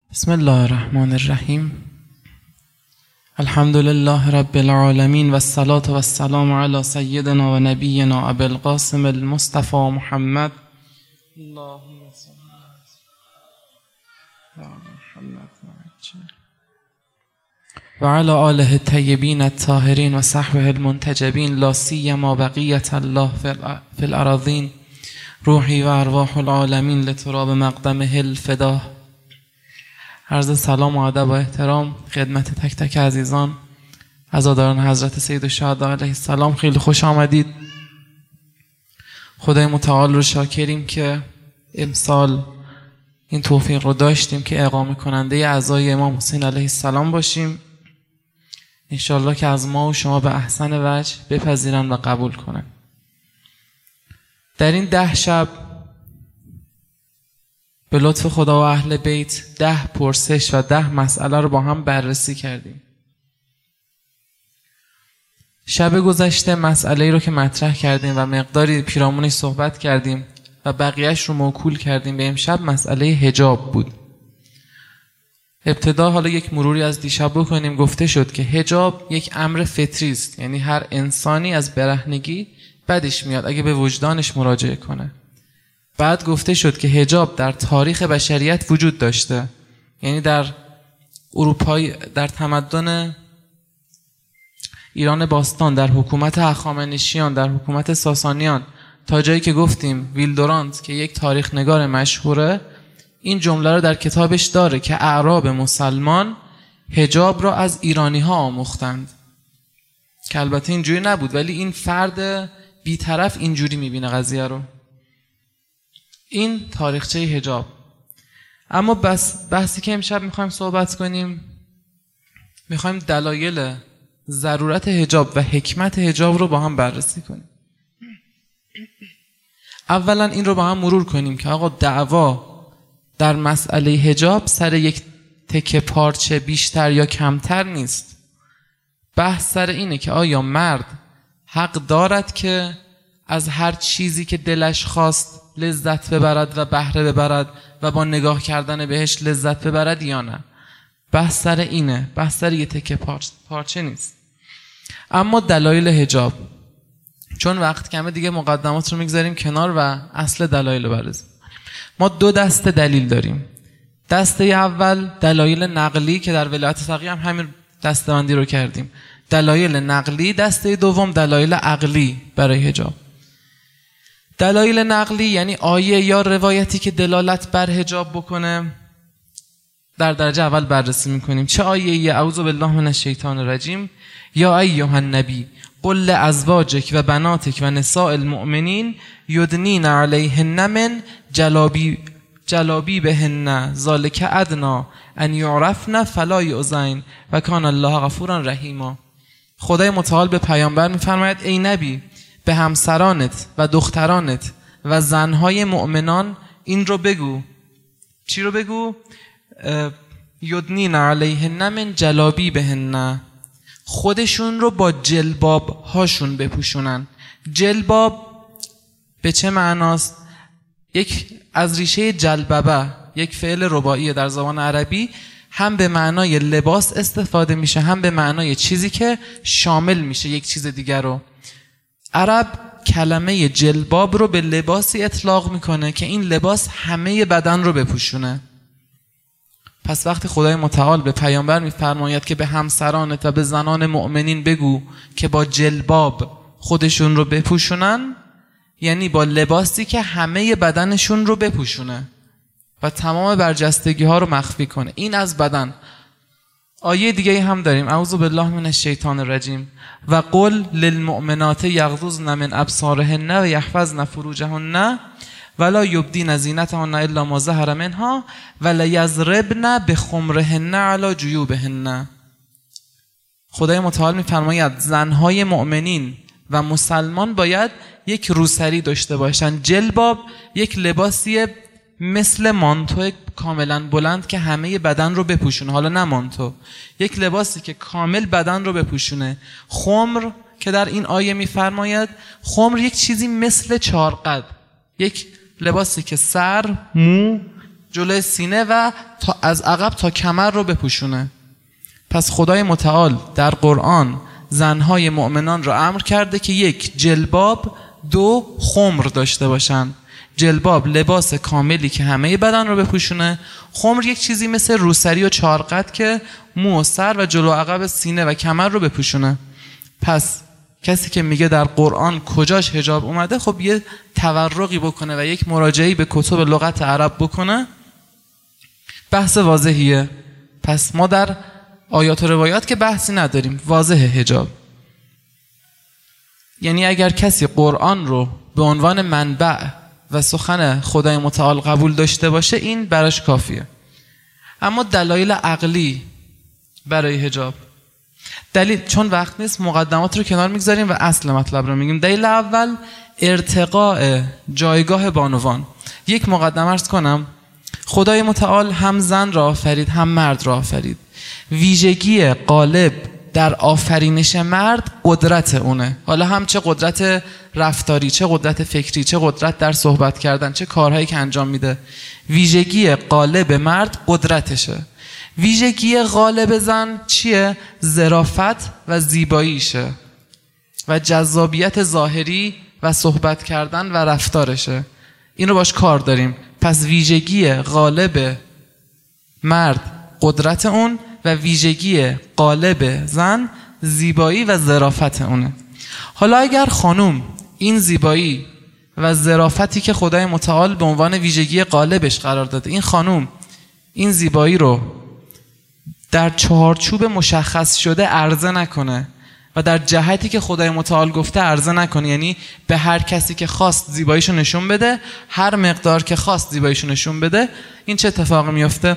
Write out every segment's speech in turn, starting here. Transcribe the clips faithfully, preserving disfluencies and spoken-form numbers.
بسم الله الرحمن الرحیم. الحمد لله رب العالمین و الصلاة و السلام علی سیدنا و نبینا ابی القاسم المصطفى محمد اللهم صل علی محمد و علی آله الطیبین الطاهرین و صحبه المنتجبین لا سیما بقیة الله فی الأراضین روحی و ارواح العالمین لتراب مقدمه الفدا. عرض سلام و ادب و احترام خدمت تک تک عزیزان عزاداران حضرت سید الشهدا علیه السلام. خیلی خوش آمدید. خدای متعال رو شاکریم که امسال این توفیق رو داشتیم که اقامه کننده اعزای امام حسین علیه السلام باشیم. انشالله که از ما و شما به احسن وجه بپذیرن و قبول کنن. در این ده شب به لطف خدا و اهل بیت ده پرسش و ده مسئله رو با هم بررسی کردیم. شب گذشته مسئله رو که مطرح کردیم و مقداری پیرامونش صحبت کردیم و بقیهش رو موکول کردیم به امشب مسئله حجاب بود. ابتدا حالا یک مروری از دیشب بکنیم. گفته شد که حجاب یک امر فطری است، یعنی هر انسانی از برهنگی بدش میاد اگه به وجدانش مراجعه کنه. بعد گفته شد که حجاب در تاریخ بشریت وجود داشته، یعنی در اروپای در تمدن ایران باستان، در حکومت هخامنشیان، در حکومت ساسانیان، تا جایی که گفتیم ویلدورانت که یک تاریخ نگار مشهوره این جمله رو در کتابش داره که اعراب مسلمان حجاب را از ایرانی ها آموختند، که البته اینجوری نبود ولی این فرد بی‌طرف اینجوری میبینه قضیه رو. این تاریخچه حجاب. اما بس بحثی که امشب میخوایم صحبت کنیم، میخوایم دلایل ضرورت حجاب و حکمت حجاب رو با هم بررسی کنیم. اولا این رو با هم مرور کنیم که آقا دعوا در مسئله حجاب سر یک تکه پارچه بیشتر یا کمتر نیست. بحث سر اینه که آیا مرد حق دارد که از هر چیزی که دلش خواست لذت ببرد و بهره ببرد و با نگاه کردن بهش لذت ببرد یا نه؟ بحث سر اینه، بحث سر یه تکه پارچه, پارچه نیست. اما دلایل حجاب، چون وقت کمه دیگه مقدمات رو میگذاریم کنار و اصل دلایل رو بررسی. ما دو دسته دلیل داریم. دسته اول دلایل نقلی که در ولایت فقیه هم همین دسته‌بندی رو کردیم. دلایل نقلی. دسته دوم دلایل عقلی برای حجاب. دلایل نقلی یعنی آیه یا روایتی که دلالت بر حجاب بکنه در درجه اول بررسی میکنیم. چه آیه؟ اعوذ بالله من الشیطان الرجیم یا ایها النبی قل لازواجک و بناتک و نساء المؤمنین یدنین علیهن من جلابی جلابیبهن ذلک ادنی ان یعرفن فلا یؤذین و کان الله غفورا رحیما. خدای متعال به پیامبر میفرماید ای نبی به همسرانت و دخترانت و زنهای مؤمنان این رو بگو. چی رو بگو؟ یدنین علیهن من جلابیبهن، خودشون رو با جلباب هاشون بپوشونن. جلباب به چه معناست؟ یک از ریشه جلببه، یک فعل رباعی در زبان عربی، هم به معنای لباس استفاده میشه هم به معنای چیزی که شامل میشه یک چیز دیگر رو. عرب کلمه جلباب رو به لباسی اطلاق میکنه که این لباس همه بدن رو بپوشونه. پس وقتی خدای متعال به پیامبر میفرماید که به همسرانت و به زنان مؤمنین بگو که با جلباب خودشون رو بپوشونن، یعنی با لباسی که همه بدنشون رو بپوشونه و تمام برجستگی ها رو مخفی کنه. این از بدن. آیه دیگه هم داریم اعوذ بالله من الشیطان الرجیم و قل للمؤمنات یغضضن من ابصارهن و یحفظن فروجهن ولا یبدین زینتهن الا ما ظهر منها ولا یضربن بخمرهن علی جیوبهن. خدای متعال میفرماید زنهای مؤمنین و مسلمان باید یک روسری داشته باشن. جلباب یک لباسی مثل مانتو کاملا بلند که همه بدن رو بپوشونه، حالا نه مانتو، یک لباسی که کامل بدن رو بپوشونه. خمر که در این آیه میفرماید، خمر یک چیزی مثل چارقد، یک لباسی که سر، مو جلوی سینه و تا از عقب تا کمر رو بپوشونه. پس خدای متعال در قرآن زنهای مؤمنان رو امر کرده که یک، جلباب، دو، خمر داشته باشن. جلباب لباس کاملی که همه بدن رو بپوشونه، خمر یک چیزی مثل روسری و چارقد که مو و سر و جلو عقب سینه و کمر رو بپوشونه. پس کسی که میگه در قرآن کجاش حجاب اومده، خب یه تورقی بکنه و یک مراجعه‌ای به کتب لغت عرب بکنه، بحث واضحیه. پس ما در آیات و روایات که بحثی نداریم، واضح حجاب. یعنی اگر کسی قرآن رو به عنوان منبع و سخن خدای متعال قبول داشته باشه، این براش کافیه. اما دلایل عقلی برای حجاب، دلیل، چون وقت نیست مقدمات رو کنار میگذاریم و اصل مطلب رو میگیم. دلیل اول ارتقاء جایگاه بانوان. یک مقدمه عرض کنم، خدای متعال هم زن را آفرید هم مرد را آفرید. ویژگی غالب در آفرینش مرد قدرت اونه، حالا هم چه قدرت رفتاری، چه قدرت فکری، چه قدرت در صحبت کردن، چه کارهایی که انجام میده. ویژگی غالب مرد قدرتشه. ویژگی غالب زن چیه؟ ظرافت و زیباییشه و جذابیت ظاهری و صحبت کردن و رفتارشه. این رو باش کار داریم. پس ویژگی غالب مرد قدرت اون و ویژگی غالب زن زیبایی و ظرافت اونه. حالا اگر خانوم این زیبایی و ظرافتی که خدای متعال به عنوان ویژگی غالبش قرار داده، این خانوم این زیبایی رو در چهارچوب مشخص شده عرضه نکنه و در جهتی که خدای متعال گفته عرضه نکنه، یعنی به هر کسی که خواست زیباییشو نشون بده، هر مقدار که خواست زیباییشو نشون بده، این چه اتفاقی میفته؟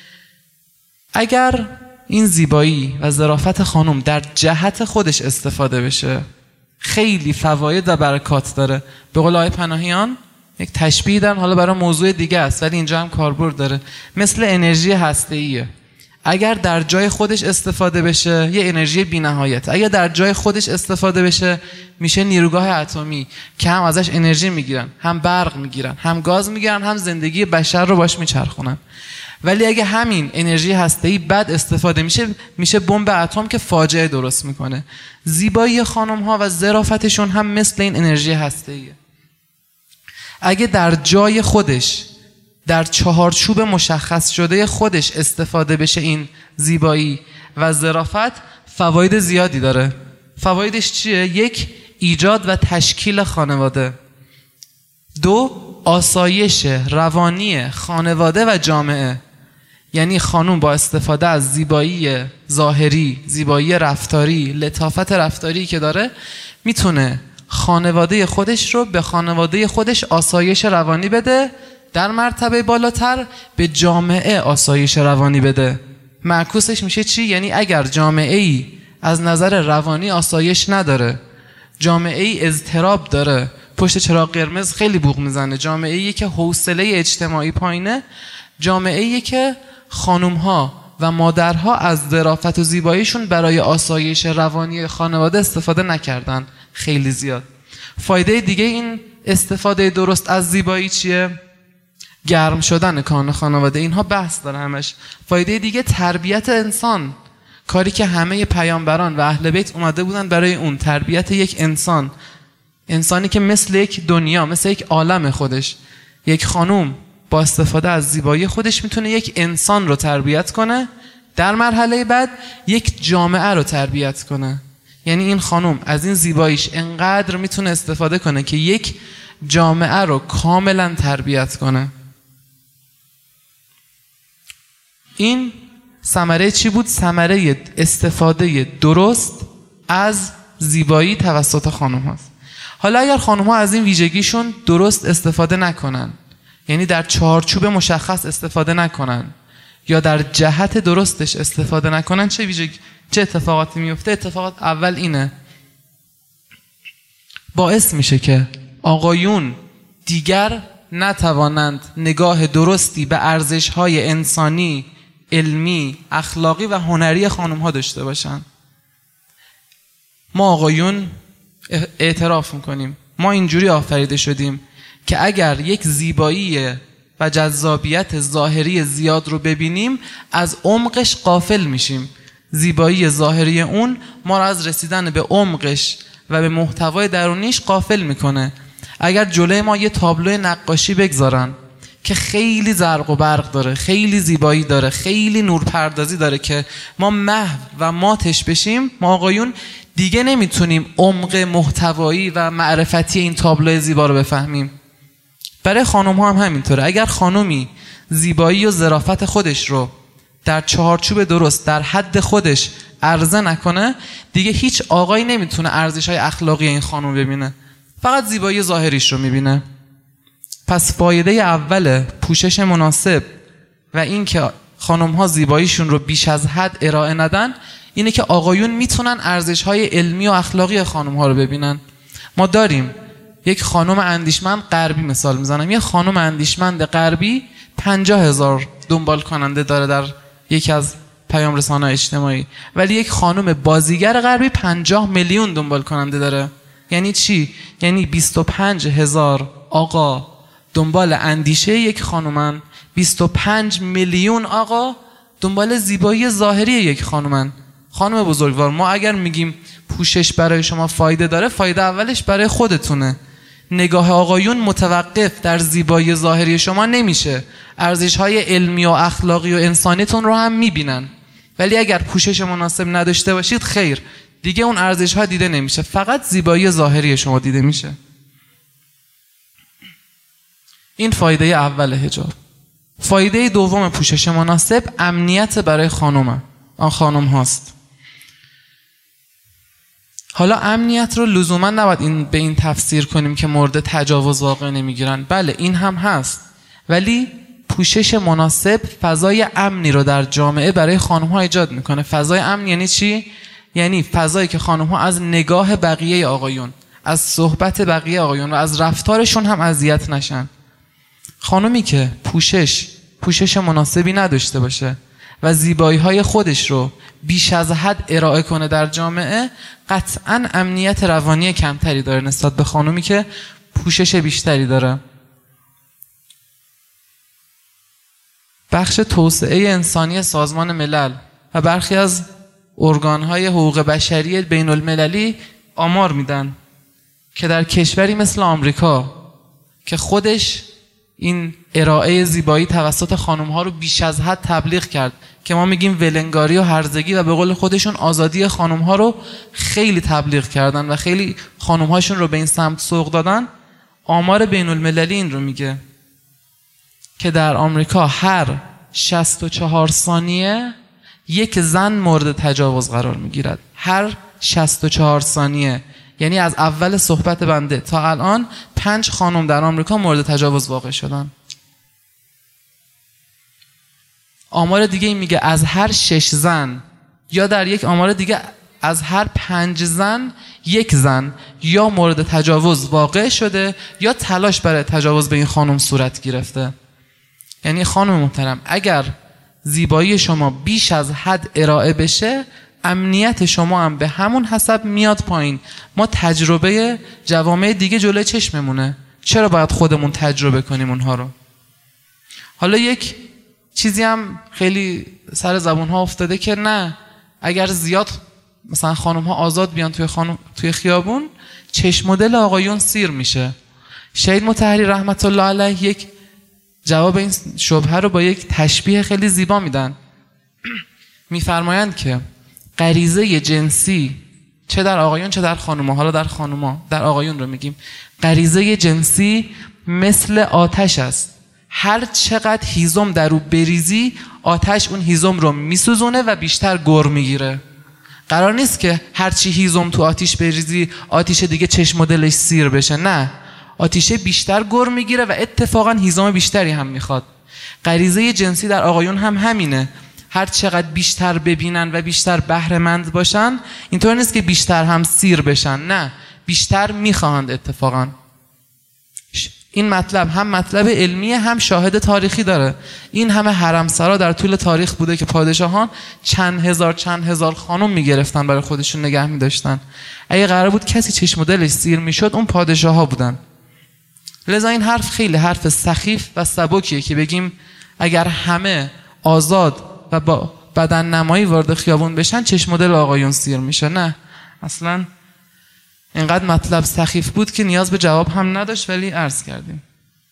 اگر این زیبایی و ظرافت خانم در جهت خودش استفاده بشه، خیلی فواید و برکات داره. به قول آقای پناهیان یک تشبیه دارن، حالا برای موضوع دیگه است ولی اینجا هم کاربرد داره، مثل انرژی هسته‌ایه. اگر در جای خودش استفاده بشه یه انرژی بی‌نهایت، اگر در جای خودش استفاده بشه میشه نیروگاه اتمی که هم ازش انرژی میگیرن، هم برق میگیرن، هم گاز میگیرن، هم زندگی بشر رو باش میچرخونن. ولی اگه همین انرژی هسته‌ای بد استفاده میشه، میشه بمب اتم که فاجعه درست میکنه. زیبایی خانم ها و ظرافتشون هم مثل این انرژی هسته‌ایه. اگه در جای خودش، در چهارچوب مشخص شده خودش استفاده بشه این زیبایی و ظرافت، فواید زیادی داره. فوایدش چیه؟ یک، ایجاد و تشکیل خانواده. دو، آسایش روانی خانواده و جامعه. یعنی خانوم با استفاده از زیبایی ظاهری، زیبایی رفتاری، لطافت رفتاری که داره، میتونه خانواده خودش رو به خانواده خودش آسایش روانی بده، در مرتبه بالاتر به جامعه آسایش روانی بده. معکوسش میشه چی؟ یعنی اگر جامعه ای از نظر روانی آسایش نداره، جامعه ای اضطراب داره، پشت چراغ قرمز خیلی بوق میزنه، جامعه ای که حوصله اجتماعی پایینه، جامعه ای که خانوم ها و مادرها از ظرافت و زیباییشون برای آسایش روانی خانواده استفاده نکردن خیلی زیاد. فایده دیگه این استفاده درست از زیبایی چیه؟ گرم شدن کان خانواده. اینها بحث داره همش. فایده دیگه تربیت انسان، کاری که همه پیامبران و اهل بیت اومده بودن برای اون، تربیت یک انسان، انسانی که مثل یک دنیا، مثل یک عالم خودش. یک خانوم با استفاده از زیبایی خودش میتونه یک انسان رو تربیت کنه، در مرحله بعد یک جامعه رو تربیت کنه. یعنی این خانوم از این زیباییش انقدر میتونه استفاده کنه که یک جامعه رو کاملا تربیت کنه. این ثمره چی بود؟ ثمره استفاده درست از زیبایی توسط خانم هاست. حالا اگر خانم ها از این ویژگیشون درست استفاده نکنن، یعنی در چارچوب مشخص استفاده نکنن یا در جهت درستش استفاده نکنن، چه ویژگی، چه اتفاقاتی میفته؟ اتفاقات اول اینه، باعث میشه که آقایون دیگر نتوانند نگاه درستی به ارزش‌های انسانی، علمی، اخلاقی و هنری خانم‌ها داشته باشن. ما آقایون اعتراف میکنیم ما اینجوری آفریده شدیم که اگر یک زیبایی و جذابیت ظاهری زیاد رو ببینیم از عمقش غافل میشیم. زیبایی ظاهری اون ما رو از رسیدن به عمقش و به محتوای درونیش غافل میکنه. اگر جلوی ما یه تابلو نقاشی بگذارن که خیلی زرق و برق داره، خیلی زیبایی داره، خیلی نورپردازی داره که ما محو و ماتش بشیم، ما آقایون دیگه نمیتونیم عمق محتوایی و معرفتی این تابلو زیبا رو بفهمیم. برای خانم ها هم همینطوره. اگر خانومی زیبایی و ظرافت خودش رو در چهارچوب درست در حد خودش عرضه نکنه، دیگه هیچ آقایی نمیتونه ارزش های اخلاقی این خانم ببینه، فقط زیبایی ظاهریش رو میبینه. پس فایده اول پوشش مناسب و این که خانم ها زیباییشون رو بیش از حد ارائه ندن اینه که آقایون میتونن ارزش های علمی و اخلاقی خانم ها رو ببینن. ما داریم یک خانم اندیشمند غربی، مثال میزنم، یک خانم اندیشمند غربی پنجاه هزار دنبال کننده داره در یکی از پیام رسانه اجتماعی، ولی یک خانم بازیگر غربی پنجاه میلیون دنبال کننده داره. یعنی چی؟ یعنی بیست و پنج هزار آقا دنبال اندیشه یک خانومن، بیست و پنج میلیون آقا دنبال زیبایی ظاهری یک خانومن. خانم بزرگوار، ما اگر میگیم پوشش برای شما فایده داره، فایده اولش برای خودتونه. نگاه آقایون متوقف در زیبایی ظاهری شما نمیشه، ارزش‌های علمی و اخلاقی و انسانیتون رو هم میبینن. ولی اگر پوشش مناسب نداشته باشید، خیر، دیگه اون ارزش‌ها دیده نمیشه، فقط زیبایی ظاهری شما دیده میشه. این فایده اول حجاب. فایده دوم پوشش مناسب امنیت برای خانم آن خانم هاست. حالا امنیت رو لزوما نباید این به این تفسیر کنیم که مورد تجاوز واقع نمیگیرن. بله این هم هست، ولی پوشش مناسب فضای امنی رو در جامعه برای خانم ها ایجاد میکنه. فضای امن یعنی چی؟ یعنی فضایی که خانم ها از نگاه بقیه آقایون، از صحبت بقیه آقایون و از رفتارشون هم اذیت نشن. خانمی که پوشش پوشش مناسبی نداشته باشه و زیبایی های خودش رو بیش از حد ارائه کنه در جامعه، قطعاً امنیت روانی کمتری داره نسبت به خانمی که پوشش بیشتری داره. بخش توسعه انسانی سازمان ملل و برخی از ارگان‌های حقوق بشری بین المللی آمار میدن که در کشوری مثل آمریکا که خودش این ارائه زیبایی توسط خانم‌ها رو بیش از حد تبلیغ کرد، که ما میگیم ولنگاری و هرزگی، و به قول خودشون آزادی خانم‌ها رو خیلی تبلیغ کردن و خیلی خانم‌هاشون رو به این سمت سوق دادن. آمار بین المللی این رو میگه که در آمریکا هر شصت و چهار ثانیه یک زن مورد تجاوز قرار میگیرد. هر شصت و چهار ثانیه، یعنی از اول صحبت بنده تا الان پنج خانم در آمریکا مورد تجاوز واقع شدن. آمار دیگه این میگه از هر شش زن، یا در یک آمار دیگه از هر پنج زن یک زن یا مورد تجاوز واقع شده یا تلاش برای تجاوز به این خانم صورت گرفته. یعنی خانم محترم، اگر زیبایی شما بیش از حد ارائه بشه، امنیت شما هم به همون حسب میاد پایین. ما تجربه جوامع دیگه جلوی چشممونه، چرا باید خودمون تجربه کنیم اونها رو؟ حالا یک چیزی هم خیلی سر زبون ها افتاده که نه، اگر زیاد مثلا خانم ها آزاد بیان توی خانم توی خیابون، چشم و دل آقایون سیر میشه. شهید مطهری رحمت الله علیه یک جواب این شبهه رو با یک تشبیه خیلی زیبا میدن. میفرمایند که غریزه جنسی چه در آقایون چه در خانوما، حالا در خانوما، در آقایون رو میگیم، غریزه جنسی مثل آتش است. هر چقدر هیزم در او بریزی، آتش اون هیزم رو میسوزونه و بیشتر گر میگیره. قرار نیست که هرچی هیزم تو آتیش بریزی آتیش دیگه چشم و دلش سیر بشه، نه، آتیشه بیشتر گر میگیره و اتفاقا هیزم بیشتری هم میخواد. غریزه جنسی در آقایون هم همینه. هر چقدر بیشتر ببینن و بیشتر بهره مند باشن، اینطور نیست که بیشتر هم سیر بشن، نه، بیشتر میخواهند. اتفاقا این مطلب هم مطلب علمی هم شاهد تاریخی داره. این همه حرمسرا در طول تاریخ بوده که پادشاهان چند هزار چند هزار خانم میگرفتن برای خودشون نگه میداشتن. اگه قرار بود کسی چشم و دلش سیر میشد، اون پادشاه ها بودن. لذا این حرف خیلی حرف سخیف و سبکیه که بگیم اگر همه آزاد و با بدن نمایی وارد خیابون بشن چشم دل آقایون سیر میشه. نه، اصلا اینقدر مطلب سخیف بود که نیاز به جواب هم نداشت، ولی عرض کردیم.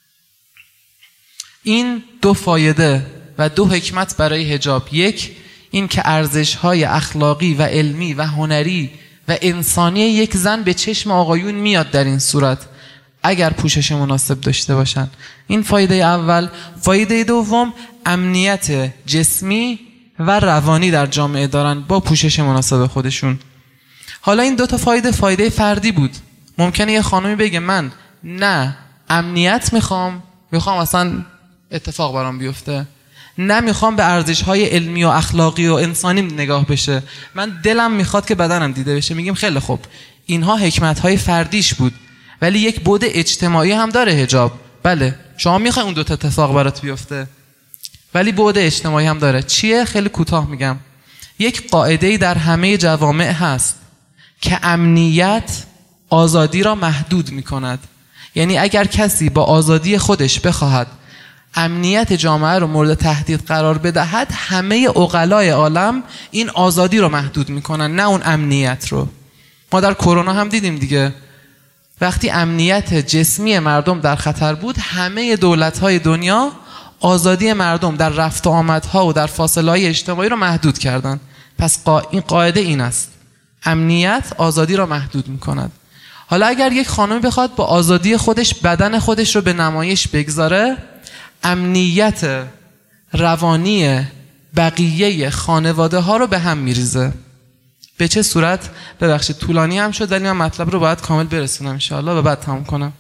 این دو فایده و دو حکمت برای حجاب: یک، این که ارزش‌های اخلاقی و علمی و هنری و انسانی یک زن به چشم آقایون میاد در این صورت اگر پوشش مناسب داشته باشن. این فایده اول. فایده دوم، امنیت جسمی و روانی در جامعه دارن با پوشش مناسب خودشون. حالا این دو تا فایده فایده فردی بود. ممکنه یه خانمی بگه من نه امنیت میخوام، میخوام اصلا اتفاق برام بیفته، نه میخوام به ارزش‌های علمی و اخلاقی و انسانی نگاه بشه، من دلم میخواد که بدنم دیده بشه. میگیم خیلی خوب، اینها حکمت‌های فردیش بود، ولی یک بعد اجتماعی هم داره حجاب. بله، شما میخوای اون دو تا اتفاق برات بیفته، ولی بعد اجتماعی هم داره. چیه؟ خیلی کوتاه میگم. یک قاعده‌ای در همه جوامع هست که امنیت آزادی را محدود میکند. یعنی اگر کسی با آزادی خودش بخواهد امنیت جامعه رو مورد تهدید قرار بدهد، همه عقلای عالم این آزادی رو محدود میکنن، نه اون امنیت رو. ما در کرونا هم دیدیم دیگه، وقتی امنیت جسمی مردم در خطر بود، همه دولت‌های دنیا آزادی مردم در رفت و آمدها و در فاصله‌های اجتماعی رو محدود کردن. پس قا... این قاعده این است: امنیت آزادی را محدود میکند. حالا اگر یک خانمی بخواد با آزادی خودش بدن خودش رو به نمایش بگذاره، امنیت روانی بقیه خانواده ها رو به هم میریزه. به چه صورت؟ ببخشید طولانی هم شد، ولی من مطلب رو باید کامل برسونم ان شاءالله و بعد تموم کنم.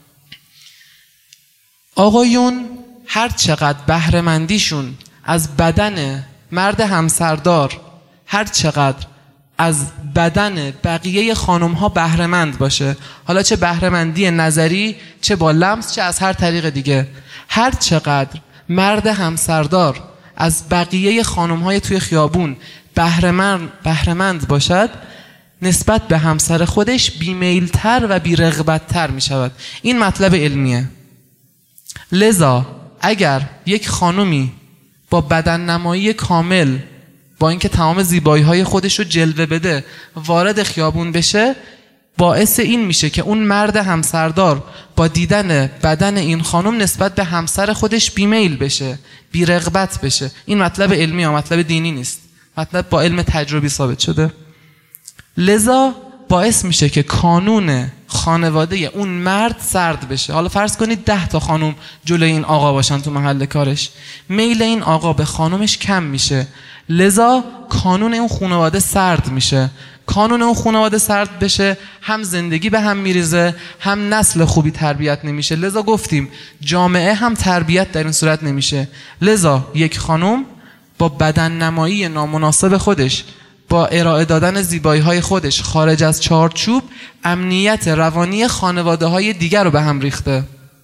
آقایون هر چقدر بهره مندیشون از بدن مرد همسردار، هر چقدر از بدن بقیه خانم ها بهره مند باشه، حالا چه بهره مندی نظری، چه با لمس، چه از هر طریق دیگه، هر چقدر مرد همسردار از بقیه خانم های توی خیابون بهره مند بهره مند باشد، نسبت به همسر خودش بیمیلتر و بیرغبتتر می شود. این مطلب علمیه. لذا اگر یک خانومی با بدن نمایی کامل، با اینکه تمام زیبایی های خودش رو جلوه بده، وارد خیابون بشه، باعث این میشه که اون مرد همسردار با دیدن بدن این خانم نسبت به همسر خودش بیمیل بشه، بیرغبت بشه. این مطلب علمی ها، مطلب دینی نیست، مطلب با علم تجربی ثابت شده. لذا باعث میشه که کانون خانواده اون مرد سرد بشه. حالا فرض کنید ده تا خانم جلوی این آقا باشن تو محل کارش، میل این آقا به خانومش کم میشه، لذا کانون اون خانواده سرد میشه. کانون اون خانواده سرد بشه، هم زندگی به هم میریزه، هم نسل خوبی تربیت نمیشه. لذا گفتیم جامعه هم تربیت در این صورت نمیشه. لذا یک خانم با بدن نمایی نامناسب خودش، با ارائه دادن زیبایی های خودش خارج از چارچوب، امنیت روانی خانواده های دیگر رو به هم ریخته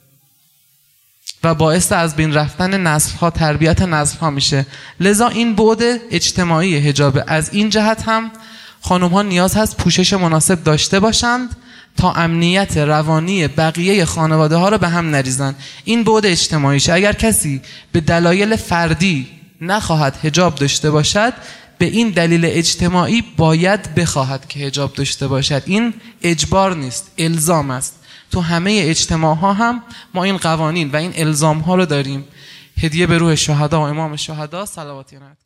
و باعث از بین رفتن نسل ها، تربیت نسل ها میشه. لذا این بعد اجتماعی حجاب، از این جهت هم خانم ها نیاز هست پوشش مناسب داشته باشند تا امنیت روانی بقیه خانواده ها رو به هم نریزن. این بعد اجتماعیشه. اگر کسی به دلایل فردی نخواهد حجاب داشته باشد، به این دلیل اجتماعی باید بخواهد که حجاب داشته باشد. این اجبار نیست، الزام است. تو همه اجتماع ها هم ما این قوانین و این الزام ها رو داریم. هدیه به روح شهدا و امام شهدا صلوات